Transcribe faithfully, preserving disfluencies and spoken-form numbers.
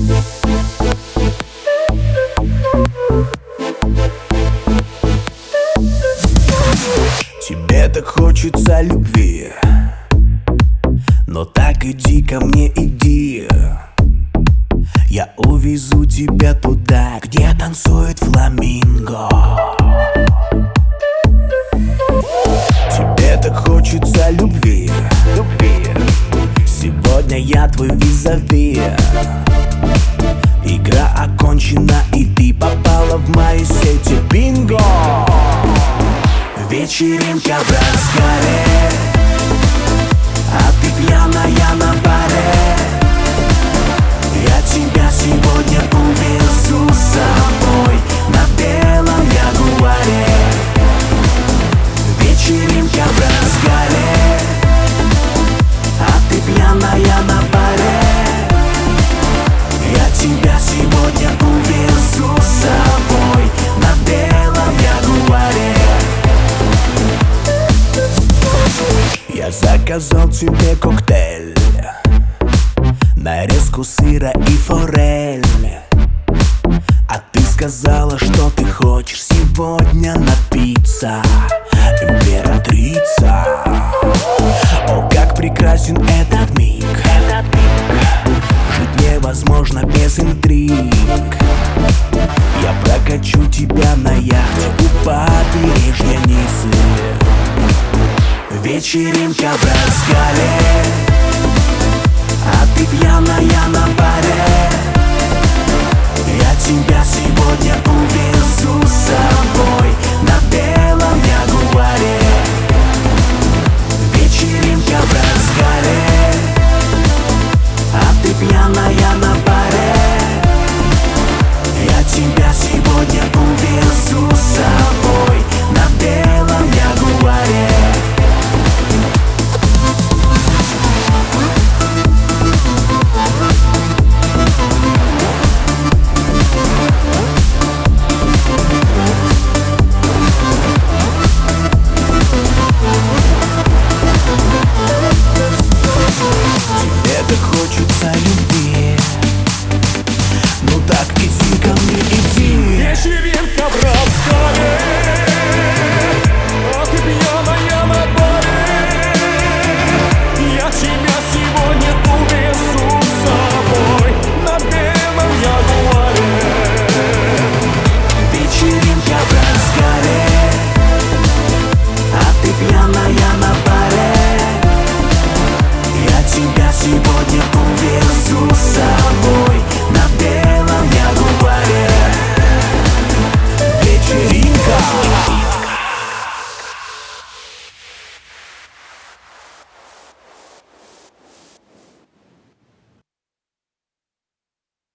Тебе так хочется любви, но так иди ко мне, иди. Я увезу тебя туда, где танцует фламинго. Тебе так хочется любви, любви. Сегодня я твой визави. Игра окончена, и ты попала в мои сети. Бинго! Вечеринка в разгаре, а ты пьяная на баре. Я тебя сегодня увезу с собой на белом ягуаре. Вечеринка в разгаре, а ты пьяная на баре. Я тебя сегодня увезу с собой на белом ягуаре. Я заказал тебе коктейль, нарезку сыра и форель. А ты сказала, что ты хочешь сегодня напиться, императрица. О, как прекрасен этот миг, этот миг. Жить невозможно без интриг. Я прокачу тебя на яхте у побережья Ниццы. Вечеринка в разгаре, а ты пьяная на баре. Я тебя сегодня увезу с собой на белом ягуаре. Вечеринка в разгаре, а ты пьяная на баре.